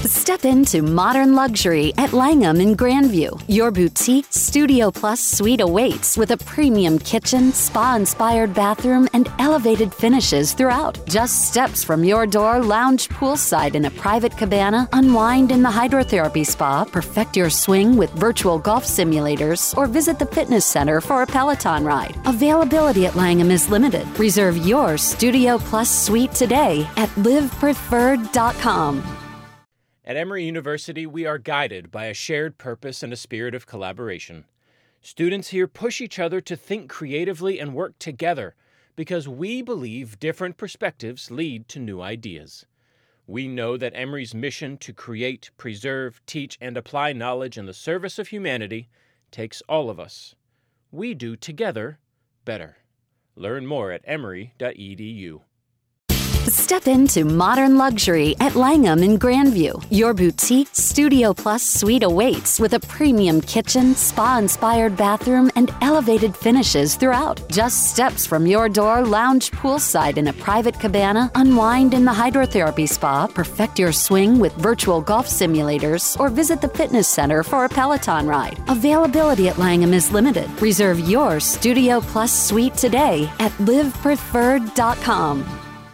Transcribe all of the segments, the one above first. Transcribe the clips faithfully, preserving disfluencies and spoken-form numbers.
Step into modern luxury at Langham in Grandview. Your boutique Studio Plus suite awaits with a premium kitchen, spa-inspired bathroom, and elevated finishes throughout. Just steps from your door, lounge poolside in a private cabana, unwind in the hydrotherapy spa, perfect your swing with virtual golf simulators, or visit the fitness center for a Peloton ride. Availability at Langham is limited. Reserve your Studio Plus suite today at live preferred dot com. At Emory University, we are guided by a shared purpose and a spirit of collaboration. Students here push each other to think creatively and work together because we believe different perspectives lead to new ideas. We know that Emory's mission to create, preserve, teach, and apply knowledge in the service of humanity takes all of us. We do together better. Learn more at emory dot e d u. Step into modern luxury at Langham in Grandview. Your boutique Studio Plus suite awaits with a premium kitchen, spa-inspired bathroom, and elevated finishes throughout. Just steps from your door, lounge poolside in a private cabana, unwind in the hydrotherapy spa, perfect your swing with virtual golf simulators, or visit the fitness center for a Peloton ride. Availability at Langham is limited. Reserve your Studio Plus suite today at live preferred dot com.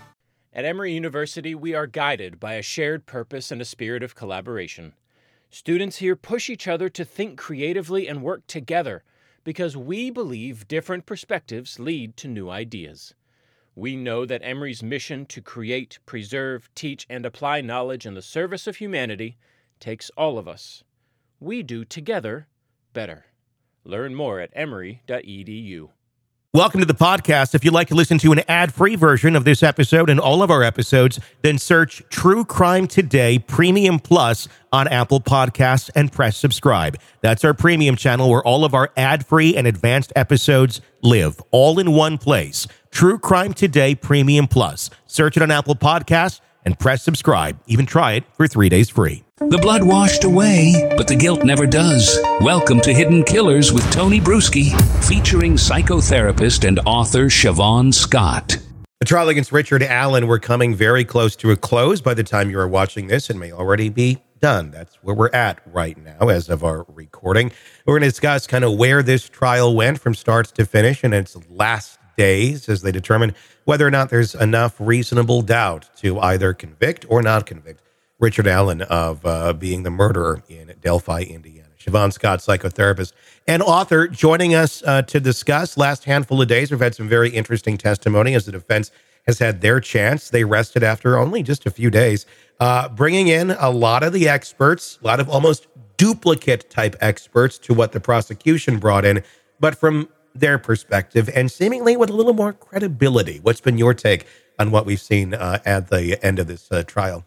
At Emory University, we are guided by a shared purpose and a spirit of collaboration. Students here push each other to think creatively and work together because we believe different perspectives lead to new ideas. We know that Emory's mission to create, preserve, teach, and apply knowledge in the service of humanity takes all of us. We do together better. Learn more at emory dot e d u. Welcome to the podcast. If you'd like to listen to an ad-free version of this episode and all of our episodes, then search True Crime Today Premium Plus on Apple Podcasts and press subscribe. That's our premium channel where all of our ad-free and advanced episodes live, all in one place. True Crime Today Premium Plus. Search it on Apple Podcasts and press subscribe. Even try it for three days free. The blood washed away, but the guilt never does. Welcome to Hidden Killers with Tony Bruschi, featuring psychotherapist and author Siobhan Scott. The trial against Richard Allen, we're coming very close to a close by the time you are watching this. It may already be done. That's where we're at right now as of our recording. We're going to discuss kind of where this trial went from start to finish in its last days as they determine whether or not there's enough reasonable doubt to either convict or not convict Richard Allen of uh, being the murderer in Delphi, Indiana. Siobhan Scott, psychotherapist and author, joining us uh, to discuss. Last handful of days, we've had some very interesting testimony as the defense has had their chance. They rested after only just a few days, uh, bringing in a lot of the experts, a lot of almost duplicate type experts to what the prosecution brought in, but from their perspective and seemingly with a little more credibility. What's been your take on what we've seen uh, at the end of this uh, trial?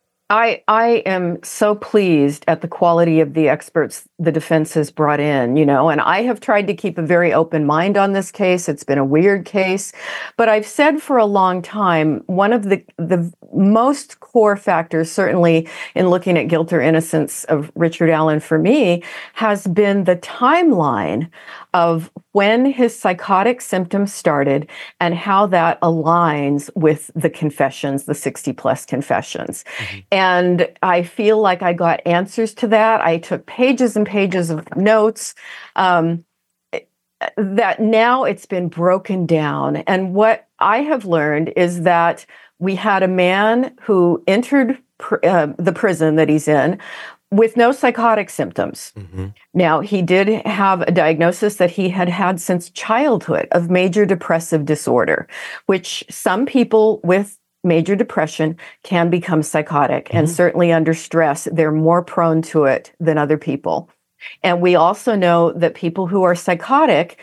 I I am so pleased at the quality of the experts the defense has brought in, you know, and I have tried to keep a very open mind on this case. It's been a weird case, but I've said for a long time, one of the, the most core factors, certainly in looking at guilt or innocence of Richard Allen for me, has been the timeline of when his psychotic symptoms started and how that aligns with the confessions, the sixty plus confessions. Mm-hmm. And I feel like I got answers to that. I took pages and pages of notes um, that now it's been broken down. And what I have learned is that we had a man who entered pr- uh, the prison that he's in with no psychotic symptoms. Mm-hmm. Now, he did have a diagnosis that he had had since childhood of major depressive disorder, which some people with major depression can become psychotic. Mm-hmm. And certainly under stress, they're more prone to it than other people. And we also know that people who are psychotic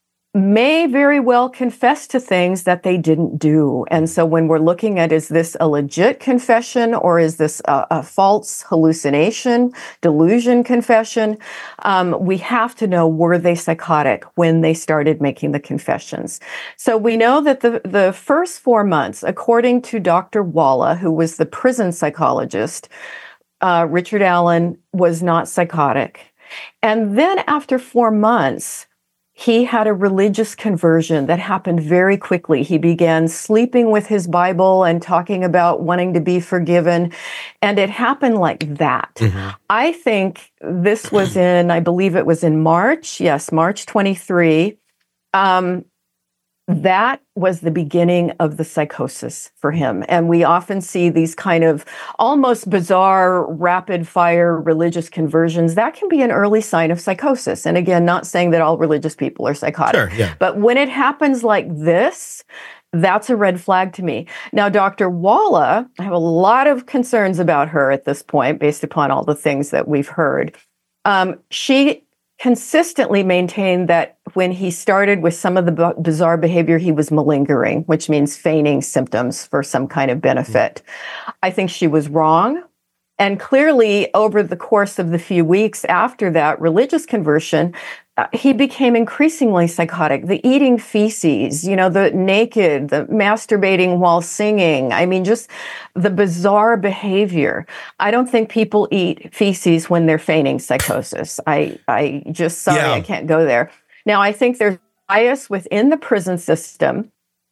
may very well confess to things that they didn't do. And so when we're looking at, is this a legit confession or is this a, a false hallucination, delusion confession? Um, we have to know, were they psychotic when they started making the confessions? So we know that the, the first four months, according to Doctor Walla, who was the prison psychologist, uh, Richard Allen was not psychotic. And then after four months, he had a religious conversion that happened very quickly. He began sleeping with his Bible and talking about wanting to be forgiven. And it happened like that. Mm-hmm. I think this was in, I believe it was in March. Yes, March twenty-third. Um, that was the beginning of the psychosis for him. And we often see these kind of almost bizarre, rapid fire religious conversions. That can be an early sign of psychosis. And again, not saying that all religious people are psychotic. Sure, yeah. But when it happens like this, that's a red flag to me. Now, Doctor Walla, I have a lot of concerns about her at this point, based upon all the things that we've heard. Um, she consistently maintained that when he started with some of the b- bizarre behavior, he was malingering, which means feigning symptoms for some kind of benefit. Mm-hmm. I think she was wrong. And clearly, over the course of the few weeks after that religious conversion, uh, he became increasingly psychotic. The eating feces, you know, the naked, the masturbating while singing. I mean, just the bizarre behavior. I don't think people eat feces when they're feigning psychosis. I, I just, sorry, yeah. I can't go there. Now, I think there's bias within the prison system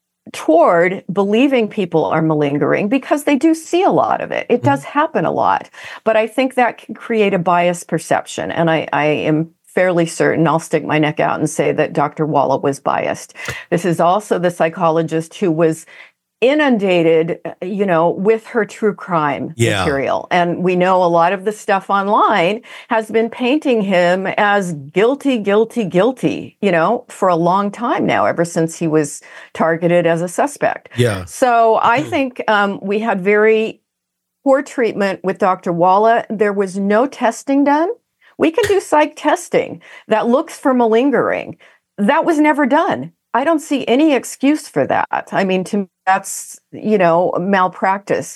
toward believing people are malingering because they do see a lot of it. It does happen a lot. But I think that can create a biased perception. And I, I am fairly certain, I'll stick my neck out and say that Doctor Walla was biased. This is also the psychologist who was inundated, you know, with her true crime yeah. material. And we know a lot of the stuff online has been painting him as guilty, guilty, guilty, you know, for a long time now, ever since he was targeted as a suspect. Yeah. So I think um, we had very poor treatment with Doctor Walla. There was no testing done. We can do psych testing that looks for malingering. That was never done. I don't see any excuse for that. I mean, to me, that's, you know, malpractice.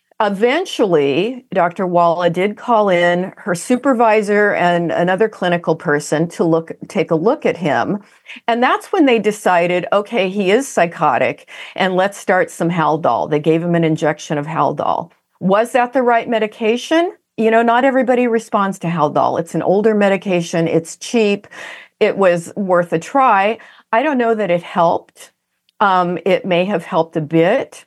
Eventually, Doctor Walla did call in her supervisor and another clinical person to look, take a look at him. And that's when they decided, okay, he is psychotic, and let's start some Haldol. They gave him an injection of Haldol. Was that the right medication? You know, not everybody responds to Haldol. It's an older medication. It's cheap. It was worth a try. I don't know that it helped. Um, it may have helped a bit,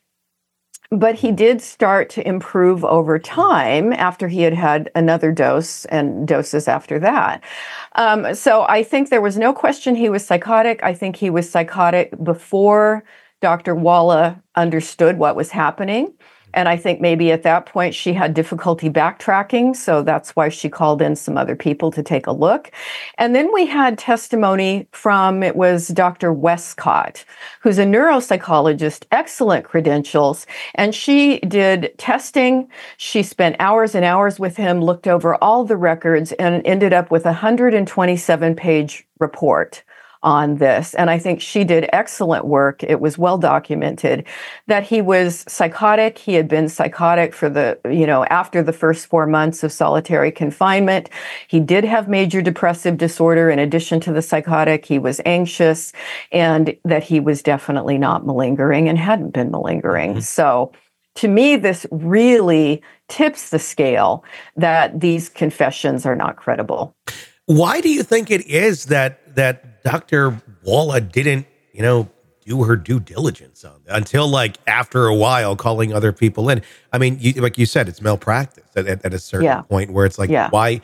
but he did start to improve over time after he had had another dose and doses after that. Um, so I think there was no question he was psychotic. I think he was psychotic before Doctor Walla understood what was happening. And I think maybe at that point she had difficulty backtracking. So that's why she called in some other people to take a look. And then we had testimony from, it was Doctor Westcott, who's a neuropsychologist, excellent credentials. And she did testing. She spent hours and hours with him, looked over all the records, and ended up with a one hundred twenty-seven page report on this. And I think she did excellent work. It was well documented that he was psychotic. He had been psychotic for the, you know, after the first four months of solitary confinement. He did have major depressive disorder in addition to the psychotic. He was anxious, and that he was definitely not malingering and hadn't been malingering. Mm-hmm. So to me, this really tips the scale that these confessions are not credible. Why do you think it is that that Doctor Walla didn't, you know, do her due diligence on that until like after a while calling other people in? I mean, you, like you said, it's malpractice at, at, at a certain yeah. point where it's like, yeah. why?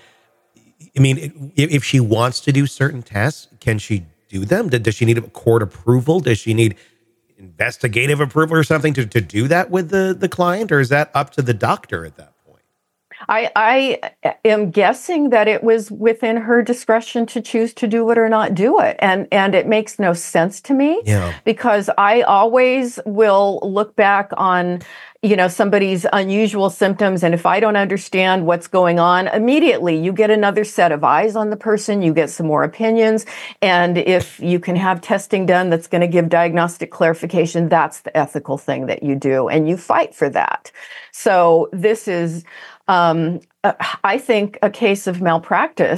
I mean, if, if she wants to do certain tests, can she do them? Does she need a court approval? Does she need investigative approval or something to, to do that with the, the client? Or is that up to the doctor at that point? I, I am guessing that it was within her discretion to choose to do it or not do it. And, and it makes no sense to me yeah. because I always will look back on, you know, somebody's unusual symptoms. And if I don't understand what's going on, immediately you get another set of eyes on the person, you get some more opinions. And if you can have testing done that's going to give diagnostic clarification, that's the ethical thing that you do. And you fight for that. So this is, um, uh, I think, a case of malpractice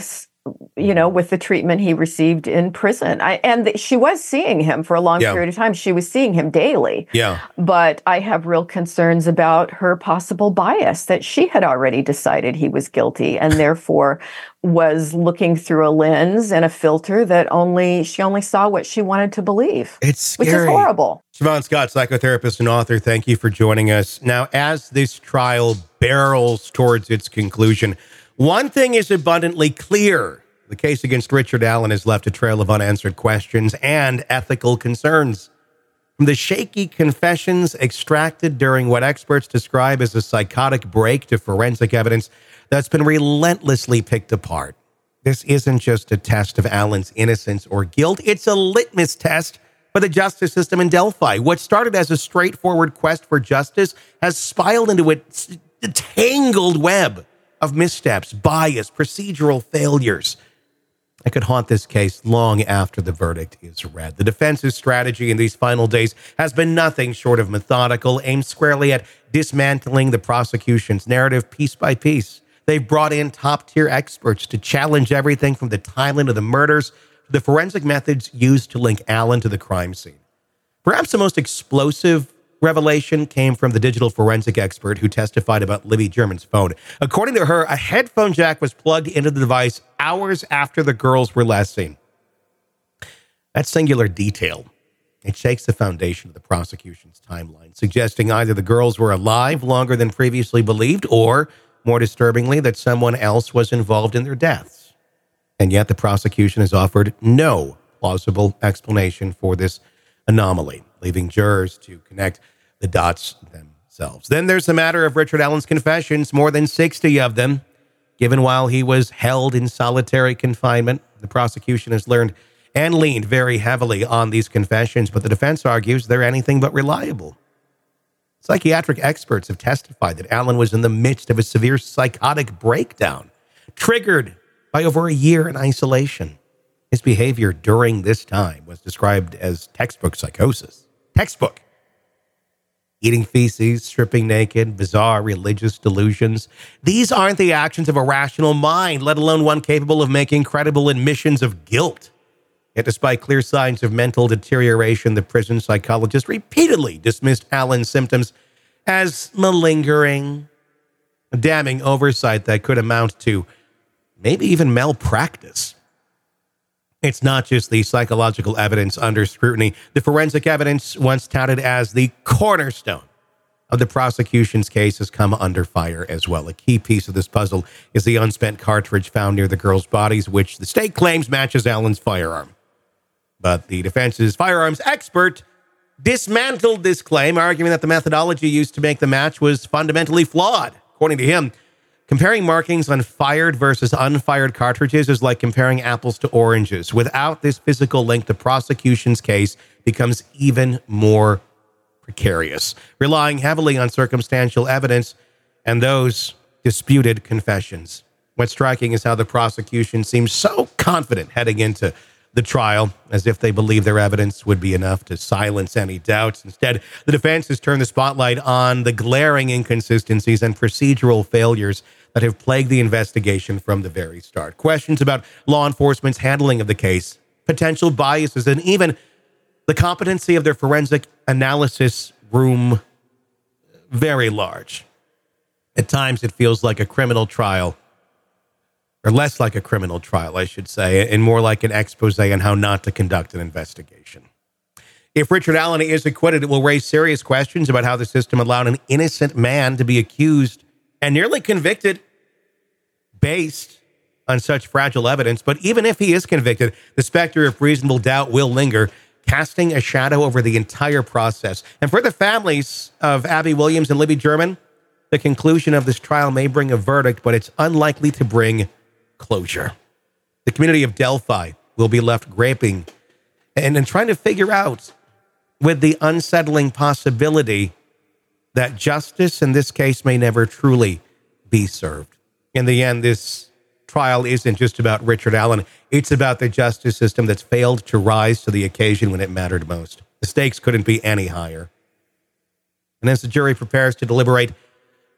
you know, with the treatment he received in prison. I, and th- she was seeing him for a long Yeah. period of time. She was seeing him daily. Yeah. But I have real concerns about her possible bias, that she had already decided he was guilty and therefore was looking through a lens and a filter that only she only saw what she wanted to believe. It's scary. Which is horrible. Siobhan Scott, psychotherapist and author, thank you for joining us. Now, as this trial barrels towards its conclusion, one thing is abundantly clear. The case against Richard Allen has left a trail of unanswered questions and ethical concerns. From the shaky confessions extracted during what experts describe as a psychotic break to forensic evidence that's been relentlessly picked apart. This isn't just a test of Allen's innocence or guilt. It's a litmus test for the justice system in Delphi. What started as a straightforward quest for justice has spiraled into a tangled web of missteps, bias, procedural failures that could haunt this case long after the verdict is read. The defense's strategy in these final days has been nothing short of methodical, aimed squarely at dismantling the prosecution's narrative piece by piece. They've brought in top-tier experts to challenge everything from the timeline of the murders to the forensic methods used to link Allen to the crime scene. Perhaps the most explosive revelation came from the digital forensic expert who testified about Libby German's phone. According to her, a headphone jack was plugged into the device hours after the girls were last seen. That singular detail, it shakes the foundation of the prosecution's timeline, suggesting either the girls were alive longer than previously believed, or, more disturbingly, that someone else was involved in their deaths. And yet the prosecution has offered no plausible explanation for this anomaly, leaving jurors to connect the dots themselves. Then there's the matter of Richard Allen's confessions, more than sixty of them, given while he was held in solitary confinement. The prosecution has learned and leaned very heavily on these confessions, but the defense argues they're anything but reliable. Psychiatric experts have testified that Allen was in the midst of a severe psychotic breakdown, triggered by over a year in isolation. His behavior during this time was described as textbook psychosis. Textbook. Eating feces, stripping naked, bizarre religious delusions. These aren't the actions of a rational mind, let alone one capable of making credible admissions of guilt. Yet despite clear signs of mental deterioration, the prison psychologist repeatedly dismissed Allen's symptoms as malingering, a damning oversight that could amount to maybe even malpractice. It's not just the psychological evidence under scrutiny. The forensic evidence, once touted as the cornerstone of the prosecution's case, has come under fire as well. A key piece of this puzzle is the unspent cartridge found near the girls' bodies, which the state claims matches Allen's firearm. But the defense's firearms expert dismantled this claim, arguing that the methodology used to make the match was fundamentally flawed. According to him, comparing markings on fired versus unfired cartridges is like comparing apples to oranges. Without this physical link, the prosecution's case becomes even more precarious, relying heavily on circumstantial evidence and those disputed confessions. What's striking is how the prosecution seems so confident heading into the trial, as if they believe their evidence would be enough to silence any doubts. Instead, the defense has turned the spotlight on the glaring inconsistencies and procedural failures that have plagued the investigation from the very start. Questions about law enforcement's handling of the case, potential biases, and even the competency of their forensic analysis room very large. At times, it feels like a criminal trial, or less like a criminal trial, I should say, and more like an expose on how not to conduct an investigation. If Richard Allen is acquitted, it will raise serious questions about how the system allowed an innocent man to be accused and nearly convicted based on such fragile evidence. But even if he is convicted, the specter of reasonable doubt will linger, casting a shadow over the entire process. And for the families of Abby Williams and Libby German, the conclusion of this trial may bring a verdict, but it's unlikely to bring closure. The community of Delphi will be left gaping and, and trying to figure out, with the unsettling possibility that justice in this case may never truly be served. In the end, this trial isn't just about Richard Allen. It's about the justice system that's failed to rise to the occasion when it mattered most. The stakes couldn't be any higher. And as the jury prepares to deliberate,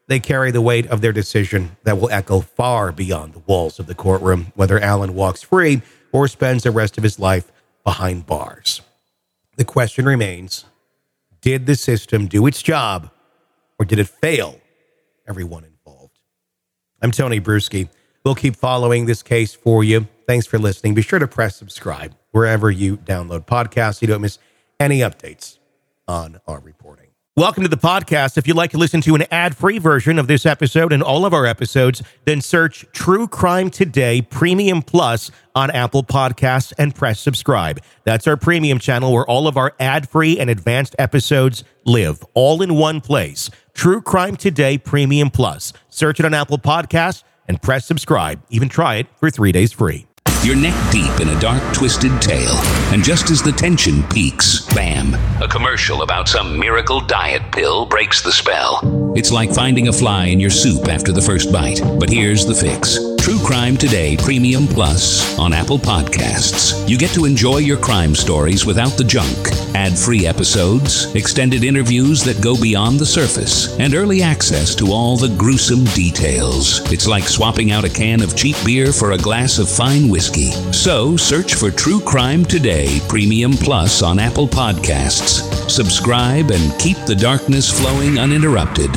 they carry the weight of their decision that will echo far beyond the walls of the courtroom, whether Allen walks free or spends the rest of his life behind bars. The question remains, did the system do its job, or did it fail everyone involved? I'm Tony Bruschi. We'll keep following this case for you. Thanks for listening. Be sure to press subscribe wherever you download podcasts so you don't miss any updates on our reporting. Welcome to the podcast. If you'd like to listen to an ad-free version of this episode and all of our episodes, then search True Crime Today Premium Plus on Apple Podcasts and press subscribe. That's our premium channel where all of our ad-free and advanced episodes live, all in one place. True Crime Today Premium Plus. Search it on Apple Podcasts and press subscribe. Even try it for three days free. You're neck deep in a dark, twisted tale, and just as the tension peaks, bam, a commercial about some miracle diet pill breaks the spell. It's like finding a fly in your soup after the first bite. But here's the fix. True Crime Today Premium Plus on Apple Podcasts. You get to enjoy your crime stories without the junk. Ad-free episodes, extended interviews that go beyond the surface, and early access to all the gruesome details. It's like swapping out a can of cheap beer for a glass of fine whiskey. So, search for True Crime Today Premium Plus on Apple Podcasts. Subscribe and keep the darkness flowing uninterrupted.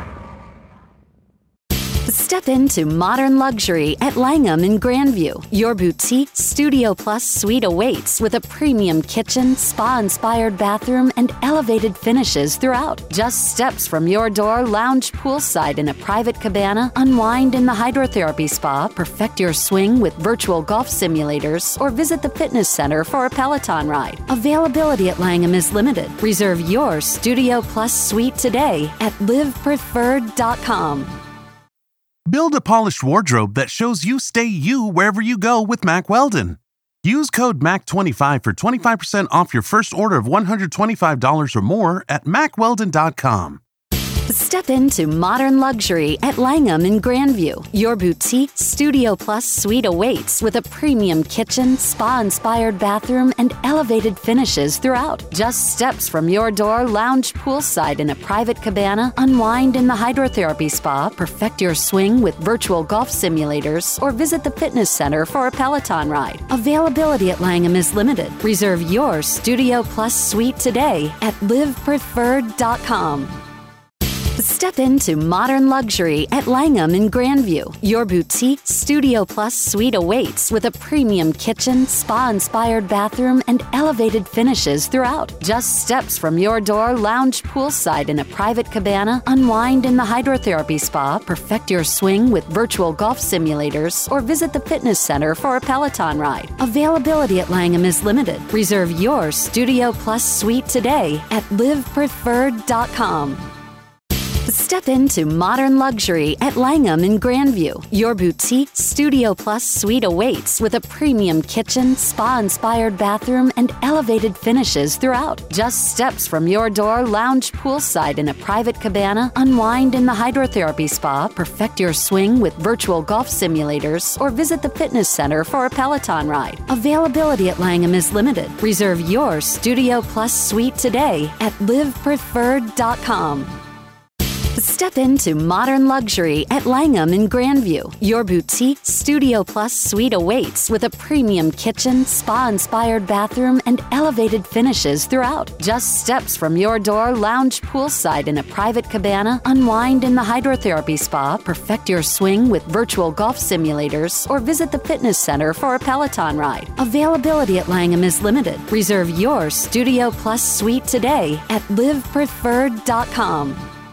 Step into modern luxury at Langham in Grandview. Your boutique Studio Plus suite awaits with a premium kitchen, spa-inspired bathroom, and elevated finishes throughout. Just steps from your door, lounge poolside in a private cabana, unwind in the hydrotherapy spa, perfect your swing with virtual golf simulators, or visit the fitness center for a Peloton ride. Availability at Langham is limited. Reserve your Studio Plus suite today at live preferred dot com. Build a polished wardrobe that shows you stay you wherever you go with Mack Weldon. Use code M A C twenty-five for twenty-five percent off your first order of one hundred twenty-five dollars or more at mack weldon dot com. Step into modern luxury at Langham in Grandview. Your boutique Studio Plus suite awaits with a premium kitchen, spa-inspired bathroom, and elevated finishes throughout. Just steps from your door, lounge poolside in a private cabana, unwind in the hydrotherapy spa, perfect your swing with virtual golf simulators, or visit the fitness center for a Peloton ride. Availability at Langham is limited. Reserve your Studio Plus suite today at live preferred dot com. Step into modern luxury at Langham in Grandview. Your boutique Studio Plus suite awaits with a premium kitchen, spa-inspired bathroom, and elevated finishes throughout. Just steps from your door, lounge poolside in a private cabana, unwind in the hydrotherapy spa, perfect your swing with virtual golf simulators, or visit the fitness center for a Peloton ride. Availability at Langham is limited. Reserve your Studio Plus suite today at live preferred dot com. Step into modern luxury at Langham in Grandview. Your boutique Studio Plus suite awaits with a premium kitchen, spa-inspired bathroom, and elevated finishes throughout. Just steps from your door, lounge poolside in a private cabana, unwind in the hydrotherapy spa, perfect your swing with virtual golf simulators, or visit the fitness center for a Peloton ride. Availability at Langham is limited. Reserve your Studio Plus suite today at live preferred dot com. Step into modern luxury at Langham in Grandview. Your boutique Studio Plus suite awaits with a premium kitchen, spa-inspired bathroom, and elevated finishes throughout. Just steps from your door, lounge poolside in a private cabana, unwind in the hydrotherapy spa, perfect your swing with virtual golf simulators, or visit the fitness center for a Peloton ride. Availability at Langham is limited. Reserve your Studio Plus suite today at live preferred dot com.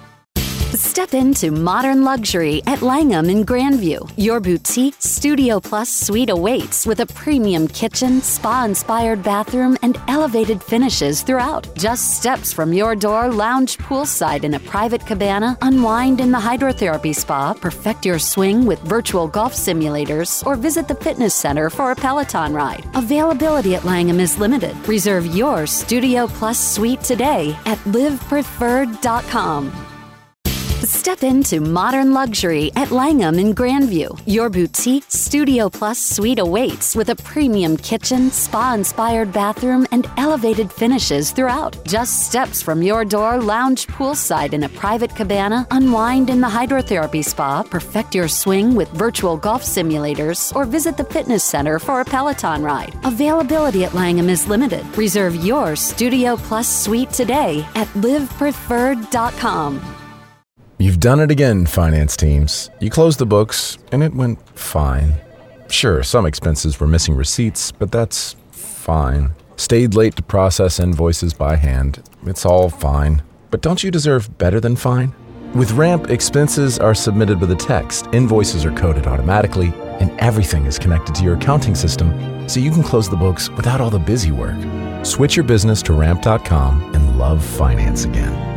Step into modern luxury at Langham in Grandview. Your boutique Studio Plus suite awaits with a premium kitchen, spa-inspired bathroom, and elevated finishes throughout. Just steps from your door, lounge poolside in a private cabana, unwind in the hydrotherapy spa, perfect your swing with virtual golf simulators, or visit the fitness center for a Peloton ride. Availability at Langham is limited. Reserve your Studio Plus suite today at live preferred dot com. Step into modern luxury at Langham in Grandview. Your boutique Studio Plus suite awaits with a premium kitchen, spa-inspired bathroom, and elevated finishes throughout. Just steps from your door, lounge poolside in a private cabana, unwind in the hydrotherapy spa, perfect your swing with virtual golf simulators, or visit the fitness center for a Peloton ride. Availability at Langham is limited. Reserve your Studio Plus suite today at live preferred dot com. You've done it again, finance teams. You closed the books, and it went fine. Sure, some expenses were missing receipts, but that's fine. Stayed late to process invoices by hand. It's all fine. But don't you deserve better than fine? With Ramp, expenses are submitted with a text, invoices are coded automatically, and everything is connected to your accounting system, so you can close the books without all the busy work. Switch your business to ramp dot com and love finance again.